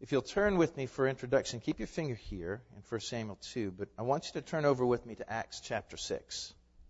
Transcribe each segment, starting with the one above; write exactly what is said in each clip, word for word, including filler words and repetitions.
If you'll turn with me for introduction, keep your finger here in First Samuel two, but I want you to turn over with me to Acts chapter six.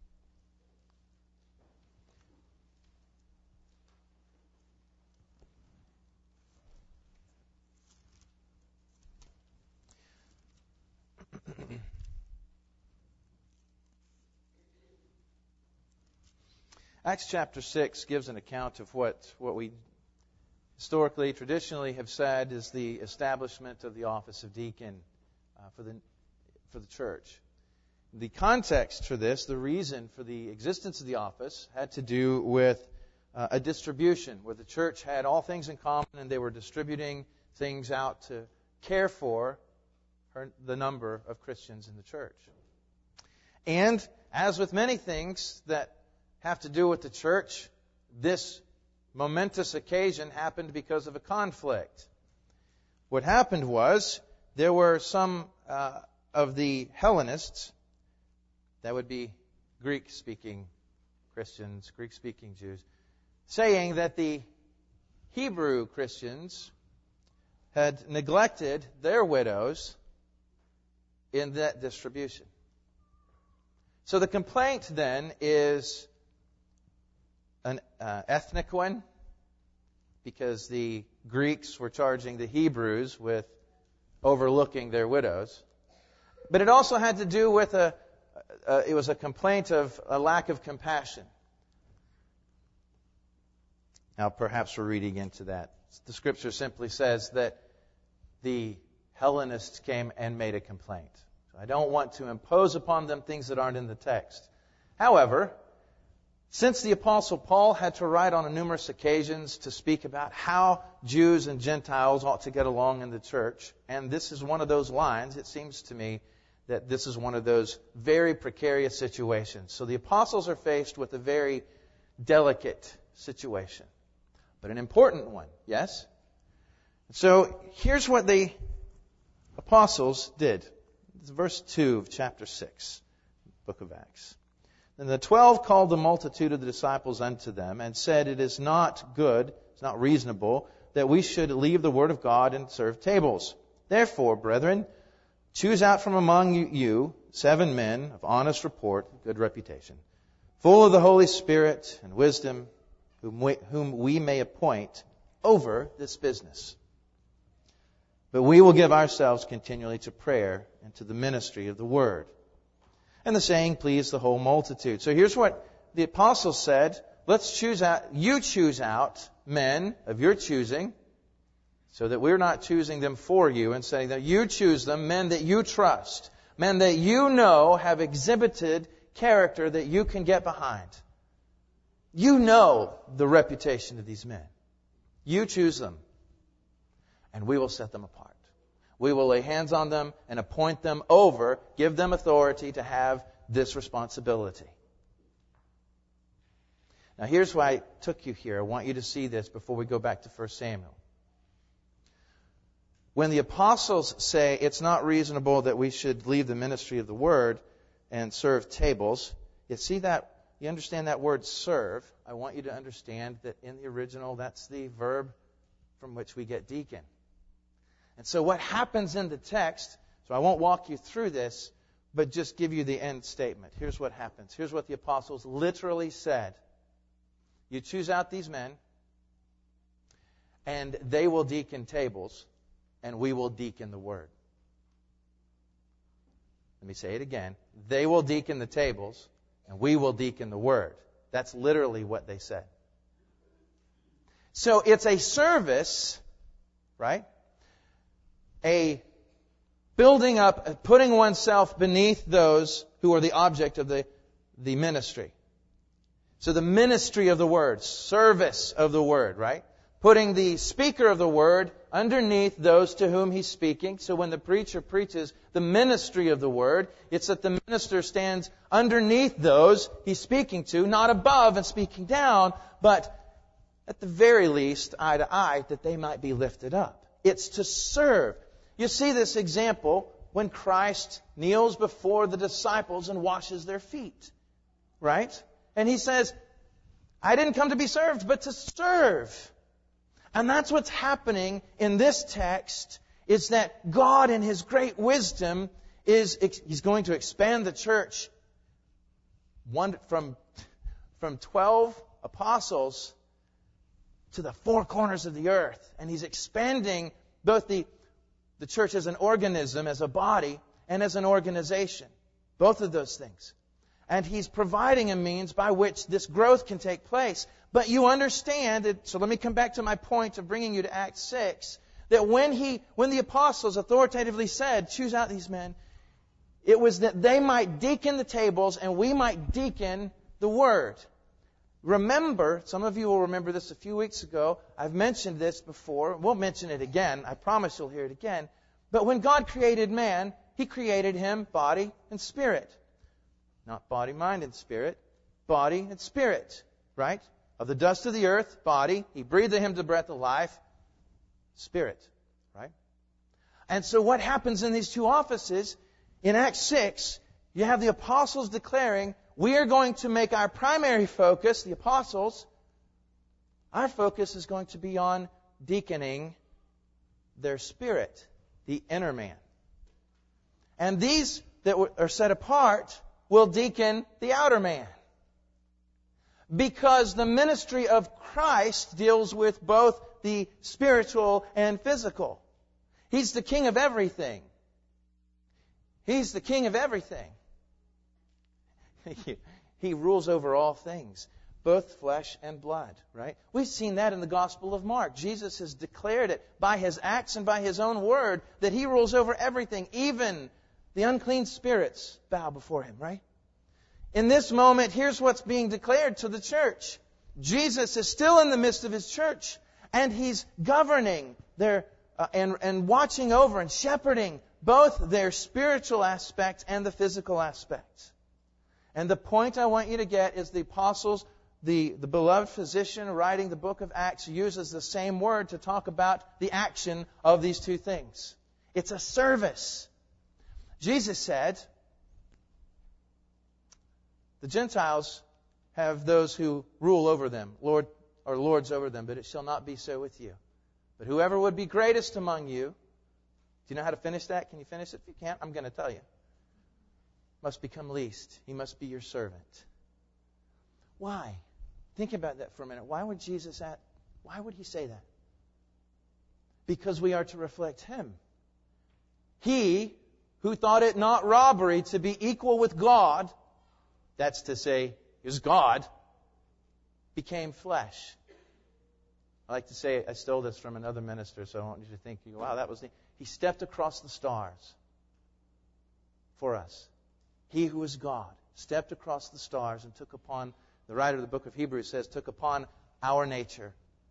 Acts chapter six gives an account of what, what we historically, traditionally have said is the establishment of the office of deacon uh, for the for the church. The context for this, the reason for the existence of the office, had to do with uh, a distribution where the church had all things in common and they were distributing things out to care for her, the number of Christians in the church. And as with many things that have to do with the church, this momentous occasion happened because of a conflict. What happened was there were some uh, of the Hellenists, that would be Greek-speaking Christians, Greek-speaking Jews, saying that the Hebrew Christians had neglected their widows in that distribution. So the complaint then is an uh, ethnic one, because the Greeks were charging the Hebrews with overlooking their widows. But it also had to do with a, uh, it was a complaint of a lack of compassion. Now perhaps we're reading into that. The Scripture simply says that the Hellenists came and made a complaint. So I don't want to impose upon them things that aren't in the text. However, since the Apostle Paul had to write on numerous occasions to speak about how Jews and Gentiles ought to get along in the church, and this is one of those lines, it seems to me that this is one of those very precarious situations. So the apostles are faced with a very delicate situation, but an important one, yes? So here's what the apostles did. It's verse two of chapter six, book of Acts. Then the twelve called the multitude of the disciples unto them, and said, It is not good, it's not reasonable, that we should leave the word of God and serve tables. Therefore, brethren, choose out from among you seven men of honest report, good reputation, full of the Holy Spirit and wisdom, whom we, whom we may appoint over this business. But we will give ourselves continually to prayer and to the ministry of the word. And the saying pleased the whole multitude. So here's what the apostles said. Let's choose out, you choose out men of your choosing, so that we're not choosing them for you and saying that you choose them, men that you trust, men that you know have exhibited character that you can get behind. You know the reputation of these men. You choose them, and we will set them apart. We will lay hands on them and appoint them over, give them authority to have this responsibility. Now here's why I took you here. I want you to see this before we go back to First Samuel. When the apostles say it's not reasonable that we should leave the ministry of the word and serve tables, you see that, you understand that word serve. I want you to understand that in the original, that's the verb from which we get deacon. And so what happens in the text, so I won't walk you through this, but just give you the end statement. Here's what happens. Here's what the apostles literally said. You choose out these men, and they will deacon tables, and we will deacon the word. Let me say it again. They will deacon the tables, and we will deacon the word. That's literally what they said. So it's a service, right? A building up, putting oneself beneath those who are the object of the, the ministry. So the ministry of the word, service of the word, right? Putting the speaker of the word underneath those to whom he's speaking. So when the preacher preaches the ministry of the word, it's that the minister stands underneath those he's speaking to, not above and speaking down, but at the very least, eye to eye, that they might be lifted up. It's to serve. You see this example when Christ kneels before the disciples and washes their feet, right? And he says, I didn't come to be served, but to serve. And that's what's happening in this text is that God in His great wisdom is He's going to expand the church one from, from twelve apostles to the four corners of the earth. And He's expanding both the, the church as an organism, as a body, and as an organization. Both of those things. And He's providing a means by which this growth can take place. But you understand that, so let me come back to my point of bringing you to Acts six, that when he, when the apostles authoritatively said, choose out these men, it was that they might deacon the tables and we might deacon the Word. Remember, some of you will remember this a few weeks ago, I've mentioned this before, we'll mention it again, I promise you'll hear it again, but when God created man, He created him body and spirit. Not body, mind, and spirit, body and spirit, right? Of the dust of the earth, body, He breathed to him the breath of life, spirit, right? And so what happens in these two offices, in Acts six, you have the apostles declaring, we are going to make our primary focus, the apostles, our focus is going to be on deaconing their spirit, the inner man. And these that are set apart will deacon the outer man. Because the ministry of Christ deals with both the spiritual and physical. He's the king of everything. He's the king of everything. He rules over all things, both flesh and blood, right? We've seen that in the Gospel of Mark. Jesus has declared it by His acts and by His own word that He rules over everything. Even the unclean spirits bow before Him, right? In this moment, here's what's being declared to the church. Jesus is still in the midst of His church, and He's governing their uh, and, and watching over and shepherding both their spiritual aspect and the physical aspect. And the point I want you to get is the apostles, the, the beloved physician writing the book of Acts uses the same word to talk about the action of these two things. It's a service. Jesus said, the Gentiles have those who rule over them, Lord or lords over them, but it shall not be so with you. But whoever would be greatest among you, do you know how to finish that? Can you finish it? If you can't, I'm going to tell you. Must become least. He must be your servant. Why? Think about that for a minute. Why would Jesus ask, why would He say that? Because we are to reflect Him. He who thought it not robbery to be equal with God, that's to say, is God, became flesh. I like to say, I stole this from another minister, so I want you to think, wow, that was neat. He stepped across the stars for us. He who is God stepped across the stars and took upon, the writer of the book of Hebrews says, took upon our nature,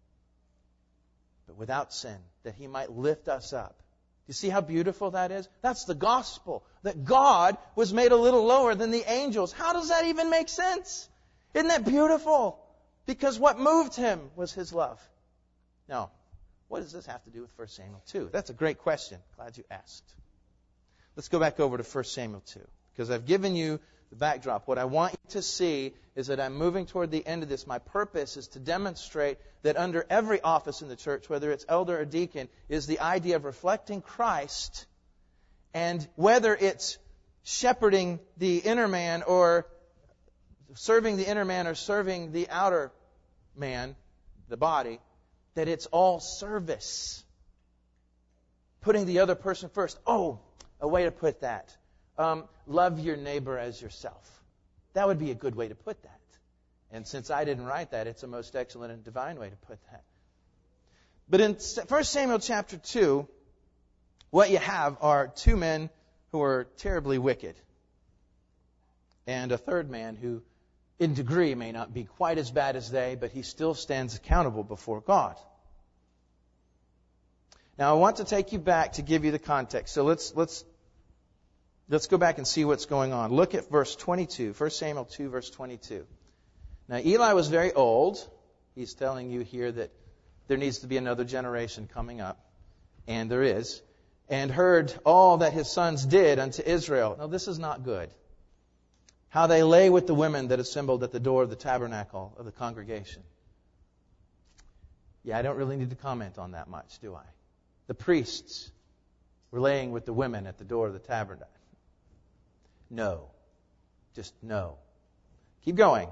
but without sin, that He might lift us up. You see how beautiful that is? That's the gospel, that God was made a little lower than the angels. How does that even make sense? Isn't that beautiful? Because what moved Him was His love. Now, what does this have to do with First Samuel two? That's a great question. Glad you asked. Let's go back over to First Samuel two. Because I've given you the backdrop. What I want you to see is that I'm moving toward the end of this. My purpose is to demonstrate that under every office in the church, whether it's elder or deacon, is the idea of reflecting Christ. And whether it's shepherding the inner man or serving the inner man or serving the outer man, the body, that it's all service. Putting the other person first. Oh, a way to put that. Um, love your neighbor as yourself. That would be a good way to put that. And since I didn't write that, it's a most excellent and divine way to put that. But in First Samuel chapter two, what you have are two men who are terribly wicked. And a third man who, in degree, may not be quite as bad as they, but he still stands accountable before God. Now, I want to take you back to give you the context. So let's let's let's go back and see what's going on. Look at verse twenty-two, First Samuel two, verse twenty-two. Now, Eli was very old. He's telling you here that there needs to be another generation coming up, and there is, and heard all that his sons did unto Israel. Now, this is not good. How they lay with the women that assembled at the door of the tabernacle of the congregation. Yeah, I don't really need to comment on that much, do I? The priests were laying with the women at the door of the tabernacle. No. Just no. Keep going.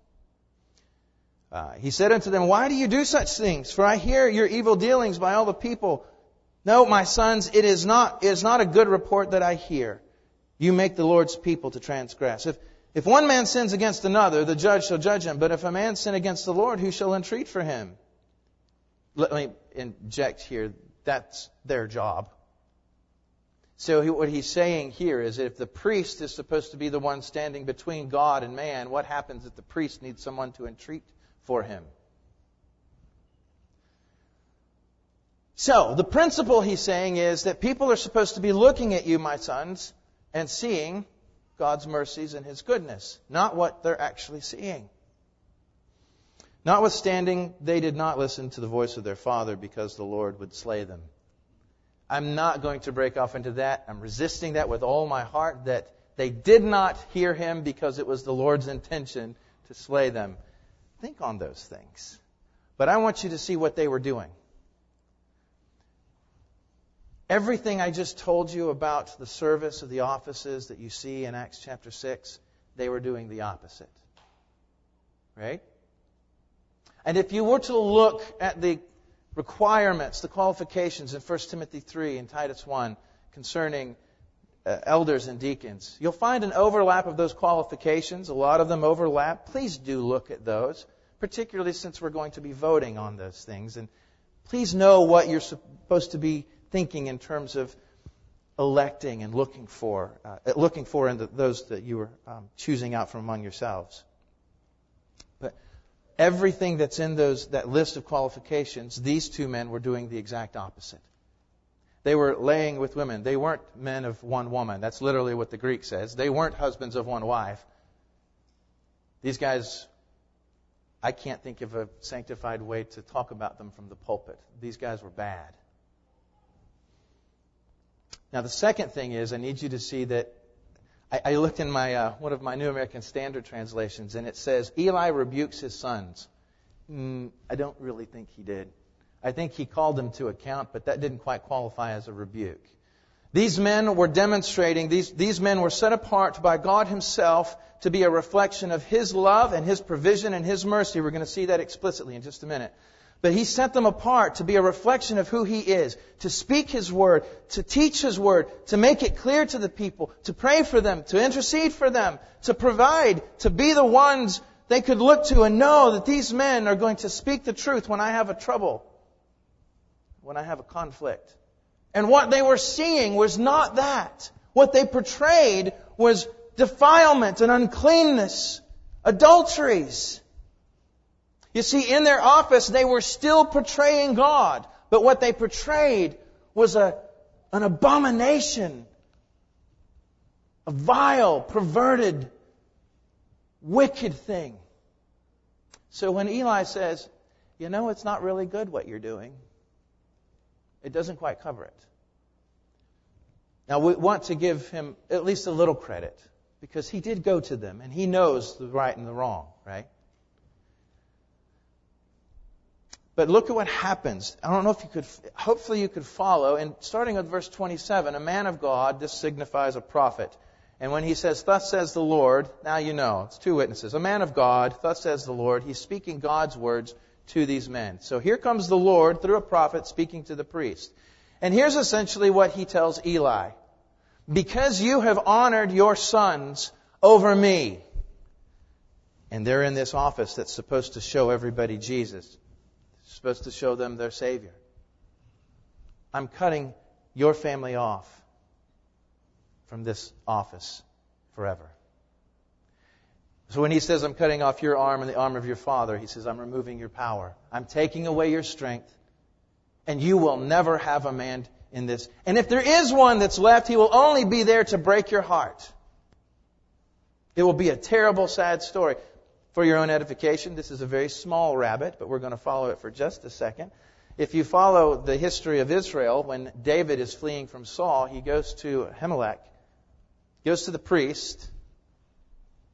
Uh, he said unto them, why do you do such things? For I hear your evil dealings by all the people. No, my sons, it is not, it is not a good report that I hear. You make the Lord's people to transgress. If, if one man sins against another, the judge shall judge him. But if a man sin against the Lord, who shall entreat for him? Let me inject here. That's their job. So he, what he's saying here is that if the priest is supposed to be the one standing between God and man, what happens if the priest needs someone to entreat for him? So, the principle he's saying is that people are supposed to be looking at you, my sons, and seeing God's mercies and His goodness, not what they're actually seeing. Notwithstanding, they did not listen to the voice of their father because the Lord would slay them. I'm not going to break off into that. I'm resisting that with all my heart, that they did not hear Him because it was the Lord's intention to slay them. Think on those things. But I want you to see what they were doing. Everything I just told you about the service of the offices that you see in Acts chapter six, they were doing the opposite. Right? And if you were to look at the requirements, the qualifications in First Timothy three and Titus one concerning uh, elders and deacons, you'll find an overlap of those qualifications. A lot of them overlap. Please do look at those, particularly since we're going to be voting on those things. And please know what you're supposed to be thinking in terms of electing and looking for, uh, looking for in the, those that you are um, choosing out from among yourselves. But everything that's in those that list of qualifications, these two men were doing the exact opposite. They were laying with women. They weren't men of one woman. That's literally what the Greek says. They weren't husbands of one wife. These guys, I can't think of a sanctified way to talk about them from the pulpit. These guys were bad. Now, the second thing is, I need you to see that I, I looked in my uh, one of my New American Standard translations, and it says, Eli rebukes his sons. Mm, I don't really think he did. I think he called them to account, but that didn't quite qualify as a rebuke. These men were demonstrating, these, these men were set apart by God Himself to be a reflection of His love and His provision and His mercy. We're going to see that explicitly in just a minute. But He set them apart to be a reflection of who He is, to speak His Word, to teach His Word, to make it clear to the people, to pray for them, to intercede for them, to provide, to be the ones they could look to and know that these men are going to speak the truth when I have a trouble, when I have a conflict. And what they were seeing was not that. What they portrayed was defilement and uncleanness, adulteries. You see, in their office, they were still portraying God. But what they portrayed was a, an abomination, a vile, perverted, wicked thing. So when Eli says, you know, it's not really good what you're doing, it doesn't quite cover it. Now, we want to give him at least a little credit, because he did go to them, and he knows the right and the wrong, right? But look at what happens. I don't know if you could, hopefully you could follow. And starting with verse twenty-seven, a man of God, this signifies a prophet. And when he says, thus says the Lord, now you know, it's two witnesses. A man of God, thus says the Lord, he's speaking God's words to these men. So here comes the Lord through a prophet speaking to the priest. And here's essentially what he tells Eli. Because you have honored your sons over me. And they're in this office that's supposed to show everybody Jesus. Supposed to show them their Savior. I'm cutting your family off from this office forever. So when he says, I'm cutting off your arm and the arm of your father, he says, I'm removing your power. I'm taking away your strength. And you will never have a man in this. And if there is one that's left, he will only be there to break your heart. It will be a terrible, sad story. For your own edification, this is a very small rabbit, but we're going to follow it for just a second. If you follow the history of Israel, when David is fleeing from Saul, he goes to Ahimelech, goes to the priest,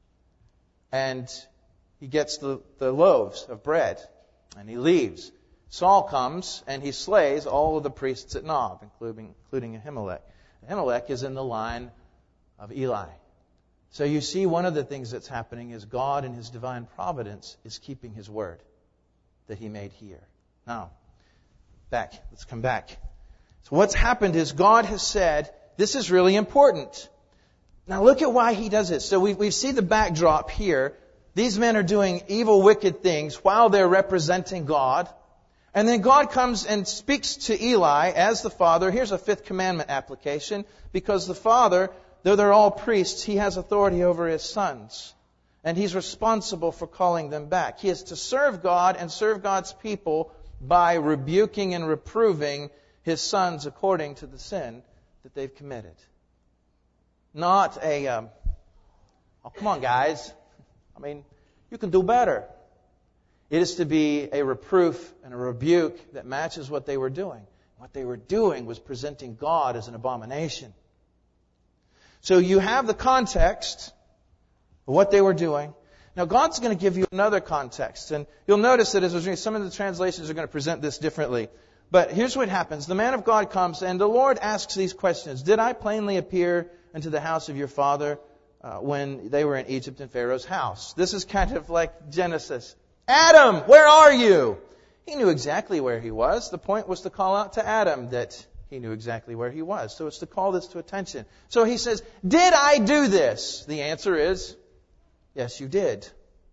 and he gets the, the loaves of bread, and he leaves. Saul comes and he slays all of the priests at Nob, including, including Ahimelech. Ahimelech is in the line of Eli. So you see, one of the things that's happening is God in His divine providence is keeping His word that He made here. Now, back. Let's come back. So what's happened is God has said, this is really important. Now look at why He does it. So we we see the backdrop here. These men are doing evil, wicked things while they're representing God. And then God comes and speaks to Eli as the father. Here's a fifth commandment application. Because the father, though they're all priests, he has authority over his sons. And he's responsible for calling them back. He is to serve God and serve God's people by rebuking and reproving his sons according to the sin that they've committed. Not a, um, oh, come on, guys. I mean, you can do better. It is to be a reproof and a rebuke that matches what they were doing. What they were doing was presenting God as an abomination. So you have the context of what they were doing. Now God's going to give you another context. And you'll notice that as I was reading, some of the translations are going to present this differently. But here's what happens. The man of God comes and the Lord asks these questions. Did I plainly appear into the house of your father uh, when they were in Egypt in Pharaoh's house? This is kind of like Genesis. Adam, where are you? He knew exactly where he was. The point was to call out to Adam that he knew exactly where he was. So it's to call this to attention. So he says, did I do this? The answer is, yes, you did.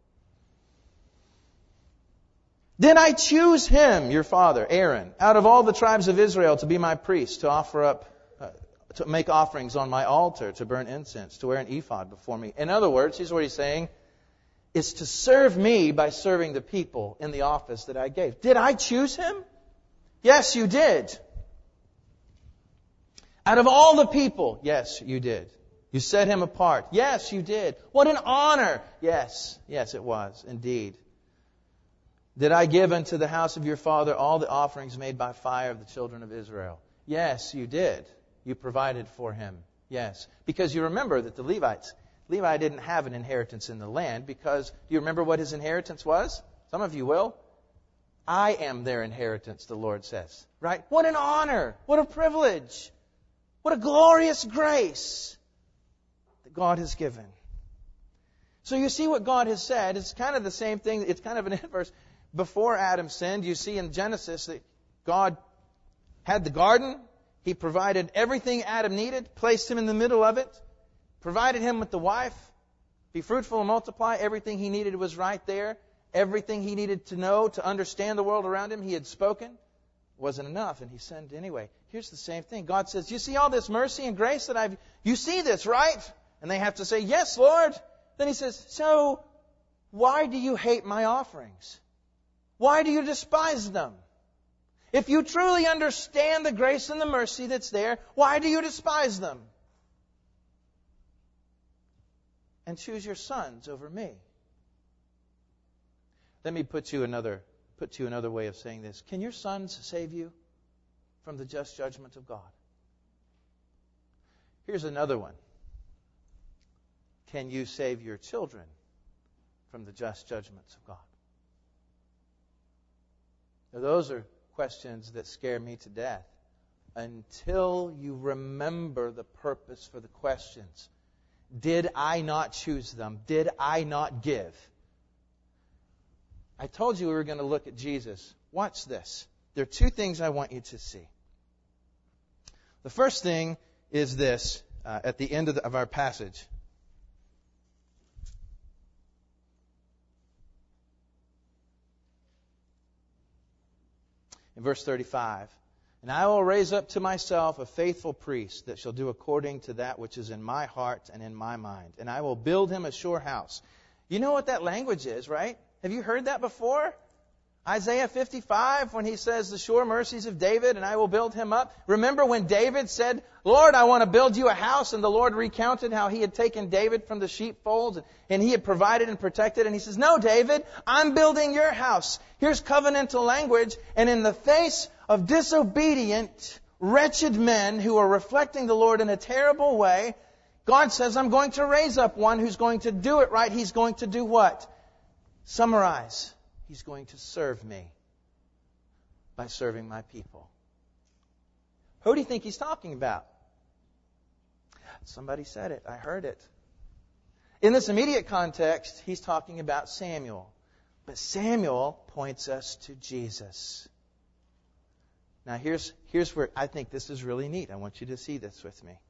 Did I choose him, your father, Aaron, out of all the tribes of Israel to be my priest, to offer up, uh, to make offerings on my altar, to burn incense, to wear an ephod before me? In other words, here's what he's saying. Is to serve me by serving the people in the office that I gave. Did I choose him? Yes, you did. Out of all the people, yes, you did. You set him apart. Yes, you did. What an honor. Yes, yes, it was, indeed. Did I give unto the house of your father all the offerings made by fire of the children of Israel? Yes, you did. You provided for him. Yes. Because you remember that the Levites, Levi didn't have an inheritance in the land because, do you remember what his inheritance was? Some of you will. I am their inheritance, the Lord says. Right? What an honor. What a privilege. What a glorious grace that God has given. So you see what God has said. It's kind of the same thing. It's kind of an inverse. Before Adam sinned, you see in Genesis that God had the garden. He provided everything Adam needed, placed him in the middle of it. Provided him with the wife. Be fruitful and multiply. Everything he needed was right there. Everything he needed to know to understand the world around him, he had spoken. Wasn't enough, and he sinned anyway. Here's the same thing. God says, you see all this mercy and grace that I've... You see this, right? And they have to say, yes, Lord. Then he says, so why do you hate my offerings? Why do you despise them? If you truly understand the grace and the mercy that's there, why do you despise them? And choose your sons over me. Let me put you another put to you another way of saying this. Can your sons save you from the just judgment of God? Here's another one. Can you save your children from the just judgments of God? Now, those are questions that scare me to death until you remember the purpose for the questions. Did I not choose them? Did I not give? I told you we were going to look at Jesus. Watch this. There are two things I want you to see. The first thing is this, uh, at the end of, the, of our passage. In verse thirty-five, and I will raise up to myself a faithful priest that shall do according to that which is in my heart and in my mind. And I will build him a sure house. You know what that language is, right? Have you heard that before? Isaiah fifty-five, when he says, the sure mercies of David, and I will build him up. Remember when David said, Lord, I want to build you a house, and the Lord recounted how he had taken David from the sheepfolds, and he had provided and protected, and he says, no, David, I'm building your house. Here's covenantal language, and in the face of disobedient, wretched men who are reflecting the Lord in a terrible way, God says, I'm going to raise up one who's going to do it right. He's going to do what? Summarize. He's going to serve me. by serving my people. Who do you think he's talking about? Somebody said it. I heard it. In this immediate context, he's talking about Samuel. But Samuel points us to Jesus. Now here's, here's where I think this is really neat. I want you to see this with me.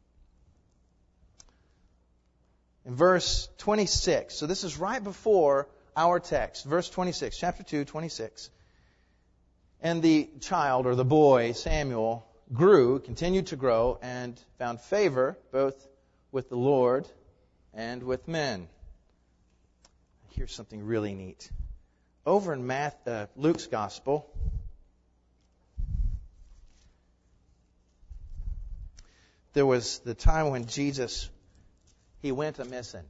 In verse twenty-six, so this is right before our text, verse twenty-six, chapter two, twenty-six. And the child, or the boy, Samuel, grew, continued to grow, and found favor both with the Lord and with men. Here's something really neat. Over in Math, uh, Luke's Gospel, there was the time when Jesus, he went a-missing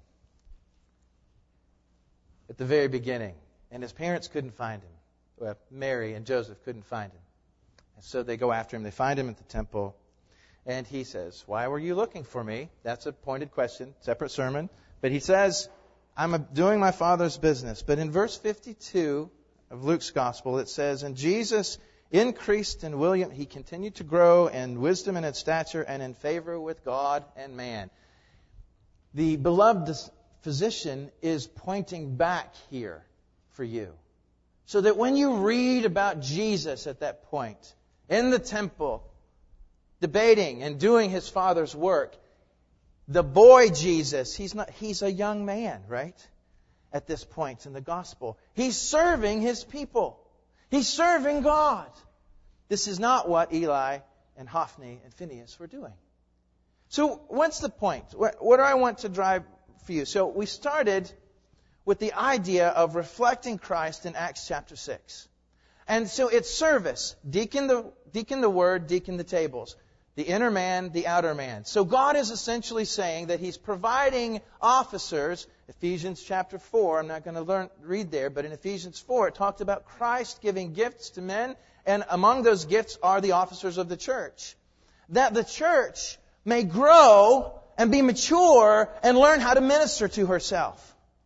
at the very beginning. And his parents couldn't find him. Well, Mary and Joseph couldn't find him. And so they go after him. They find him at the temple. And he says, "Why were you looking for me?" That's a pointed question, separate sermon. But he says, "I'm doing my Father's business." But in verse fifty-two of Luke's Gospel, it says, "And Jesus increased in William." He continued to grow in wisdom and in stature and in favor with God and man. The beloved physician is pointing back here for you. So that when you read about Jesus at that point, in the temple, debating and doing his Father's work, the boy Jesus, he's not, he's a young man, right? At this point in the gospel. He's serving his people. He's serving God. This is not what Eli and Hophni and Phinehas were doing. So what's the point? What, what do I want to drive for you? So we started with the idea of reflecting Christ in Acts chapter six. And so it's service. Deacon the, deacon the word, deacon the tables. The inner man, the outer man. So God is essentially saying that He's providing officers. Ephesians chapter four, I'm not going to learn, read there, but in Ephesians four it talked about Christ giving gifts to men, and among those gifts are the officers of the church. That the church may grow and be mature and learn how to minister to herself.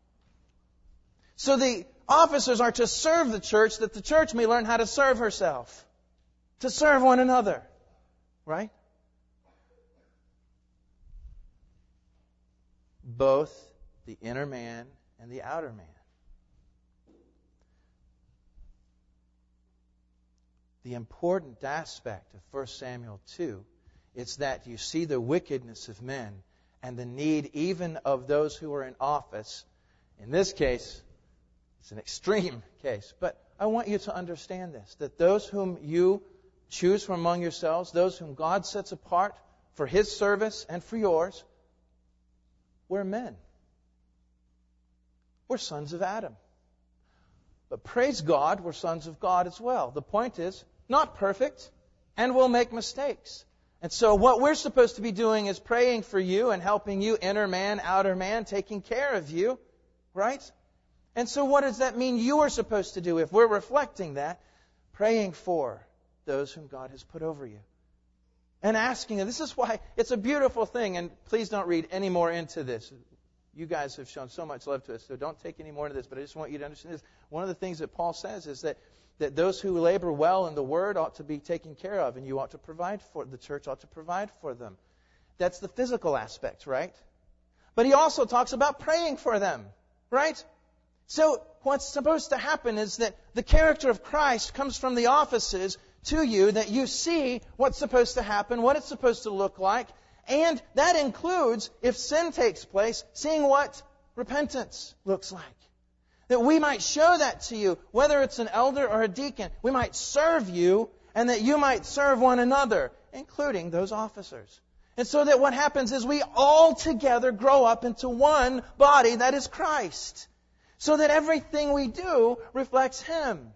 So the officers are to serve the church, that the church may learn how to serve herself. To serve one another. Right? Both the inner man and the outer man. The important aspect of First Samuel two is that you see the wickedness of men and the need even of those who are in office. In this case, it's an extreme case. But I want you to understand this, that those whom you choose from among yourselves, those whom God sets apart for His service and for yours, we're men. We're sons of Adam. But praise God, we're sons of God as well. The point is, not perfect, and we'll make mistakes. And so what we're supposed to be doing is praying for you and helping you, inner man, outer man, taking care of you, right? And so what does that mean you are supposed to do if we're reflecting that? Praying for those whom God has put over you. And asking them. This is why it's a beautiful thing. And please don't read any more into this. You guys have shown so much love to us, so don't take any more into this. But I just want you to understand this. One of the things that Paul says is that, that those who labor well in the Word ought to be taken care of. And you ought to provide for, the church ought to provide for them. That's the physical aspect, right? But he also talks about praying for them, right? So what's supposed to happen is that the character of Christ comes from the offices to you, that you see what's supposed to happen, what it's supposed to look like, and that includes, if sin takes place, seeing what repentance looks like. That we might show that to you, whether it's an elder or a deacon. We might serve you, and that you might serve one another, including those officers. And so that what happens is we all together grow up into one body, that is Christ. So that everything we do reflects Him.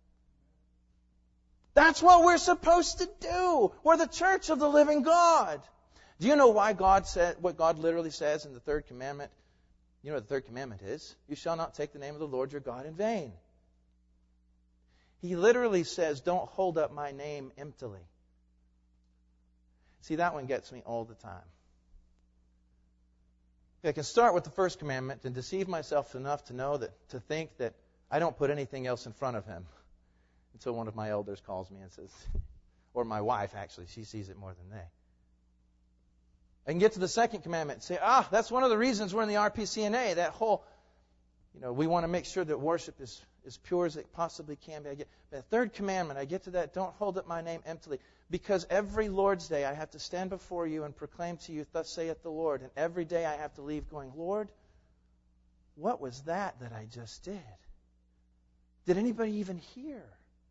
That's what we're supposed to do. We're the church of the living God. Do you know why God said, what God literally says in the third commandment? You know what the third commandment is? You shall not take the name of the Lord your God in vain. He literally says, don't hold up my name emptily. See, that one gets me all the time. I can start with the first commandment and deceive myself enough to know that, to think that I don't put anything else in front of Him. Until one of my elders calls me and says, or my wife actually, she sees it more than they. I can get to the second commandment and say, ah, that's one of the reasons we're in the R P C N A. That whole, you know, we want to make sure that worship is as pure as it possibly can be. I get the third commandment. I get to that. Don't hold up my name emptily, because every Lord's Day I have to stand before you and proclaim to you, thus saith the Lord. And every day I have to leave going, Lord, what was that that I just did? Did anybody even hear?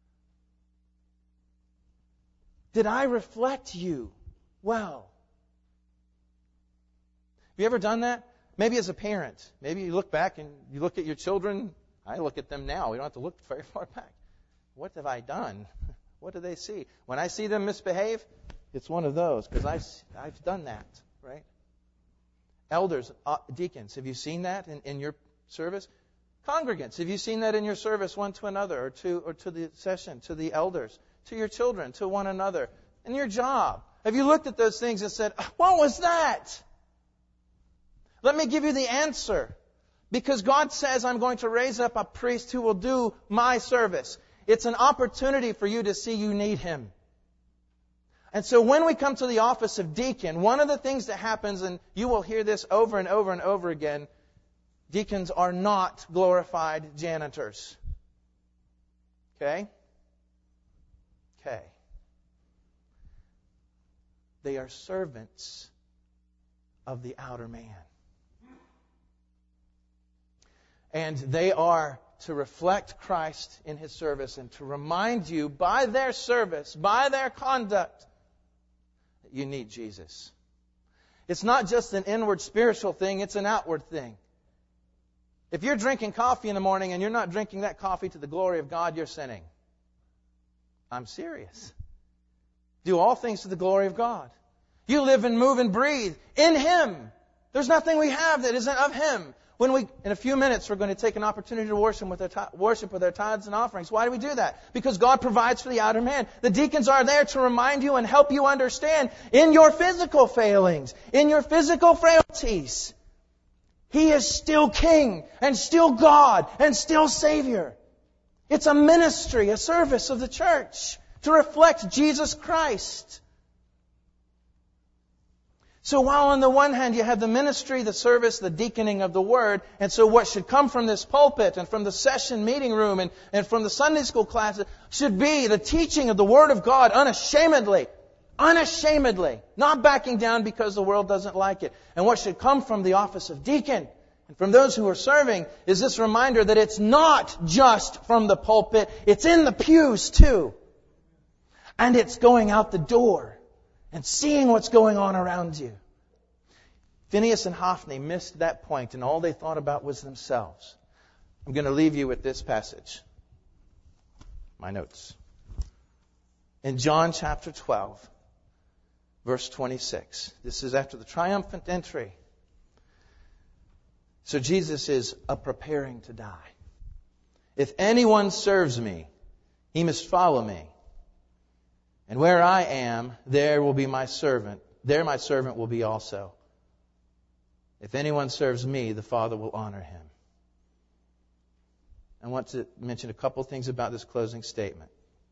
Did I reflect you well? Have you ever done that? Maybe as a parent. Maybe you look back and you look at your children. I look at them now. We don't have to look very far back. What have I done? What do they see? When I see them misbehave, it's one of those, because I've, I've done that, right? Elders, uh, deacons, have you seen that in, in your service? Congregants, have you seen that in your service one to another, or to or to the session, to the elders, to your children, to one another, in your job? Have you looked at those things and said, what was that? Let me give you the answer. Because God says, I'm going to raise up a priest who will do my service. It's an opportunity for you to see you need Him. And so when we come to the office of deacon, one of the things that happens, and you will hear this over and over and over again, deacons are not glorified janitors. Okay? Okay. They are servants of the outer man. And they are to reflect Christ in His service and to remind you by their service, by their conduct, that you need Jesus. It's not just an inward spiritual thing, it's an outward thing. If you're drinking coffee in the morning and you're not drinking that coffee to the glory of God, you're sinning. I'm serious. Do all things to the glory of God. You live and move and breathe in Him. There's nothing we have that isn't of Him. When we, in a few minutes, we're going to take an opportunity to worship with our worship with our tithes and offerings. Why do we do that? Because God provides for the outer man. The deacons are there to remind you and help you understand in your physical failings, in your physical frailties, He is still King and still God and still Savior. It's a ministry, a service of the church to reflect Jesus Christ. So while on the one hand you have the ministry, the service, the deaconing of the Word, and so what should come from this pulpit and from the session meeting room and, and from the Sunday school classes should be the teaching of the Word of God unashamedly. Unashamedly. Not backing down because the world doesn't like it. And what should come from the office of deacon and from those who are serving is this reminder that it's not just from the pulpit, it's in the pews too. And it's going out the door and seeing what's going on around you. Phinehas and Hophni missed that point, and all they thought about was themselves. I'm going to leave you with this passage. My notes. In John chapter twelve, verse twenty-six. This is after the triumphant entry. So Jesus is a preparing to die. If anyone serves me, he must follow me. And where I am, there will be my servant. There my servant will be also. If anyone serves me, the Father will honor him. I want to mention a couple things about this closing statement.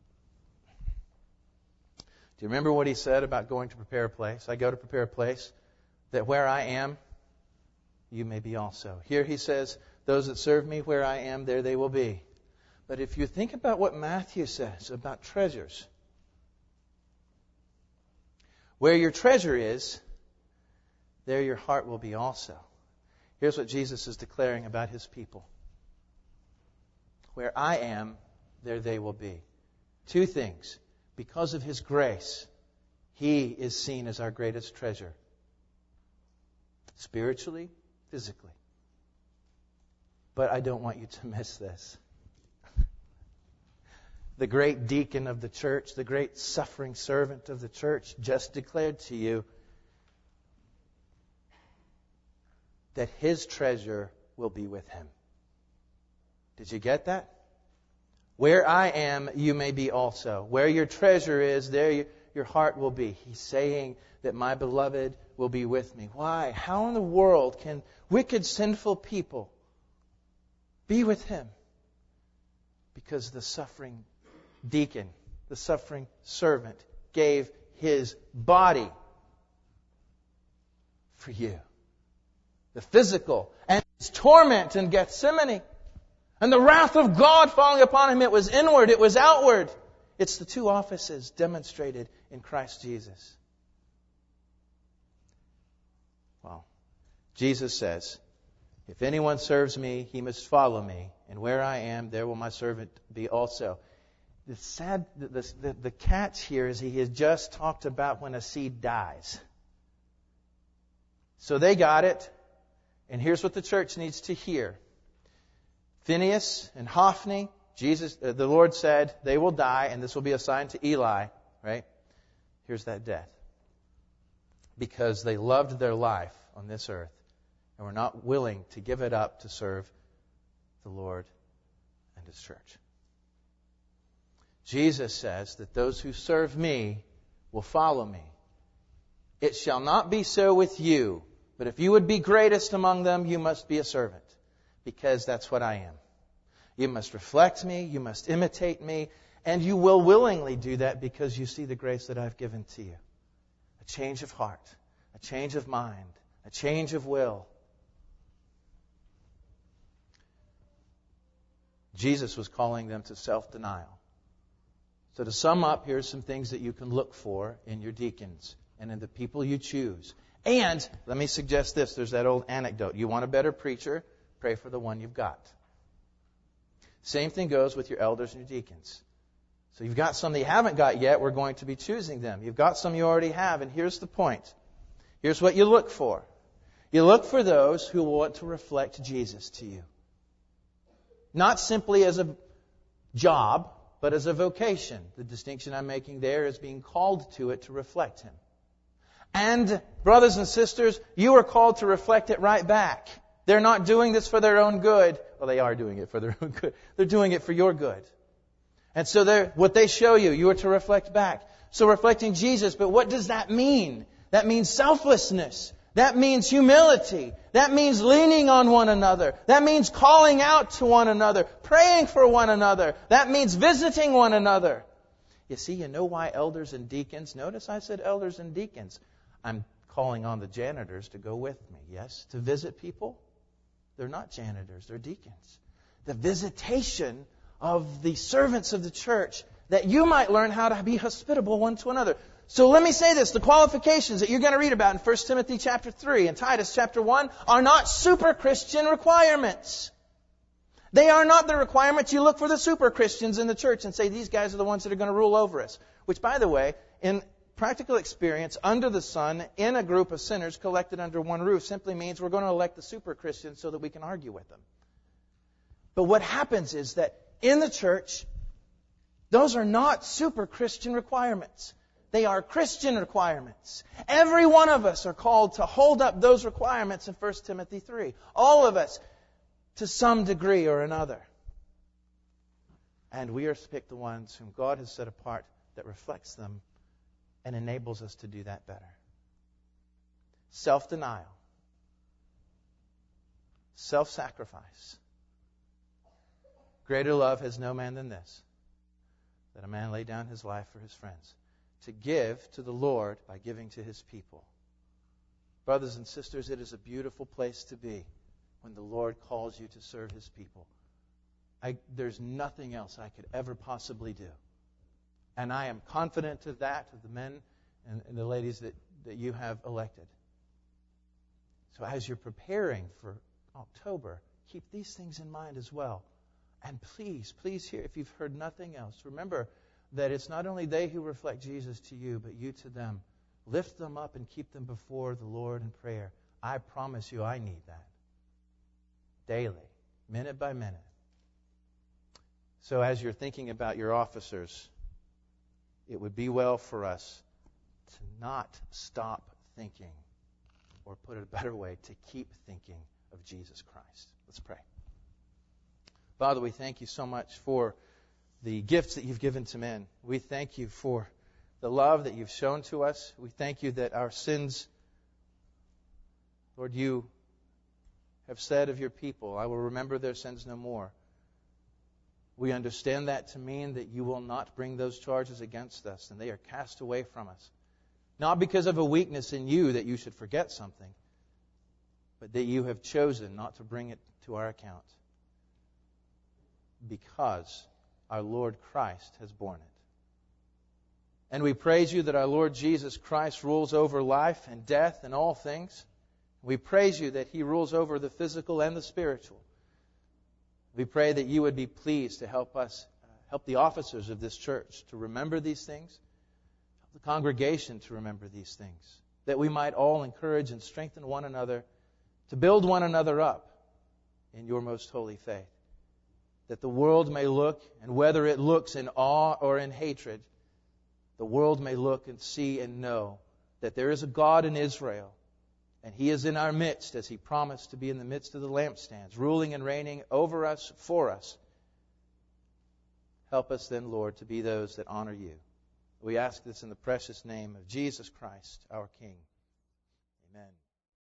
Do you remember what he said about going to prepare a place? I go to prepare a place that where I am, you may be also. Here he says, those that serve me where I am, there they will be. But if you think about what Matthew says about treasures, where your treasure is, there your heart will be also. Here's what Jesus is declaring about His people. Where I am, there they will be. Two things. Because of His grace, He is seen as our greatest treasure. Spiritually, physically. But I don't want you to miss this. The great deacon of the church, the great suffering servant of the church, just declared to you that his treasure will be with him. Did you get that? Where I am, you may be also. Where your treasure is, there your heart will be. He's saying that my beloved will be with me. Why? How in the world can wicked, sinful people be with him? Because the suffering deacon, the suffering servant, gave his body for you. The physical and his torment in Gethsemane and the wrath of God falling upon him. It was inward, it was outward. It's the two offices demonstrated in Christ Jesus. Well, Jesus says, if anyone serves me, he must follow me. And where I am, there will my servant be also. The sad, the, the, the catch here is he has just talked about when a seed dies. So they got it. And here's what the church needs to hear. Phinehas and Hophni, Jesus, uh, the Lord said, they will die, and this will be a sign to Eli, right? Here's that death. Because they loved their life on this earth and were not willing to give it up to serve the Lord and His church. Jesus says that those who serve me will follow me. It shall not be so with you, but if you would be greatest among them, you must be a servant, because that's what I am. You must reflect me, you must imitate me, and you will willingly do that because you see the grace that I've given to you. A change of heart, a change of mind, a change of will. Jesus was calling them to self-denial. So to sum up, here's some things that you can look for in your deacons and in the people you choose. And let me suggest this. There's that old anecdote. You want a better preacher? Pray for the one you've got. Same thing goes with your elders and your deacons. So you've got some that you haven't got yet. We're going to be choosing them. You've got some you already have. And here's the point. Here's what you look for. You look for those who want to reflect Jesus to you. Not simply as a job, but as a vocation. The distinction I'm making there is being called to it to reflect Him. And, brothers and sisters, you are called to reflect it right back. They're not doing this for their own good. Well, they are doing it for their own good. They're doing it for your good. And so they're, what they show you, you are to reflect back. So reflecting Jesus, but what does that mean? That means selflessness. That means humility. That means leaning on one another. That means calling out to one another, praying for one another. That means visiting one another. You see, you know why elders and deacons? Notice I said elders and deacons. I'm calling on the janitors to go with me, yes? To visit people? They're not janitors, they're deacons. The visitation of the servants of the church, that you might learn how to be hospitable one to another. So let me say this, the qualifications that you're going to read about in First Timothy chapter three and Titus chapter one are not super Christian requirements. They are not the requirements you look for the super Christians in the church and say these guys are the ones that are going to rule over us. Which, by the way, in practical experience, under the sun, in a group of sinners collected under one roof, simply means we're going to elect the super Christians so that we can argue with them. But what happens is that in the church, those are not super Christian requirements. They are Christian requirements. Every one of us are called to hold up those requirements in First Timothy three. All of us, to some degree or another. And we are to pick the ones whom God has set apart that reflects them and enables us to do that better. Self-denial. Self-sacrifice. Greater love has no man than this, that a man lay down his life for his friends. To give to the Lord by giving to His people. Brothers and sisters, it is a beautiful place to be when the Lord calls you to serve His people. I, there's nothing else I could ever possibly do. And I am confident of that, of the men and, and the ladies that, that you have elected. So as you're preparing for October, keep these things in mind as well. And please, please hear, if you've heard nothing else, remember that it's not only they who reflect Jesus to you, but you to them. Lift them up and keep them before the Lord in prayer. I promise you I need that. Daily, minute by minute. So as you're thinking about your officers, it would be well for us to not stop thinking, or put it a better way, to keep thinking of Jesus Christ. Let's pray. Father, we thank you so much for the gifts that you've given to men. We thank you for the love that you've shown to us. We thank you that our sins, Lord, you have said of your people, I will remember their sins no more. We understand that to mean that you will not bring those charges against us, and they are cast away from us. Not because of a weakness in you that you should forget something, but that you have chosen not to bring it to our account because our Lord Christ has borne it. And we praise you that our Lord Jesus Christ rules over life and death and all things. We praise you that He rules over the physical and the spiritual. We pray that you would be pleased to help us, uh, help the officers of this church to remember these things, help the congregation to remember these things, that we might all encourage and strengthen one another to build one another up in your most holy faith, that the world may look, and whether it looks in awe or in hatred, the world may look and see and know that there is a God in Israel, and He is in our midst as He promised to be in the midst of the lampstands, ruling and reigning over us, for us. Help us then, Lord, to be those that honor you. We ask this in the precious name of Jesus Christ, our King. Amen.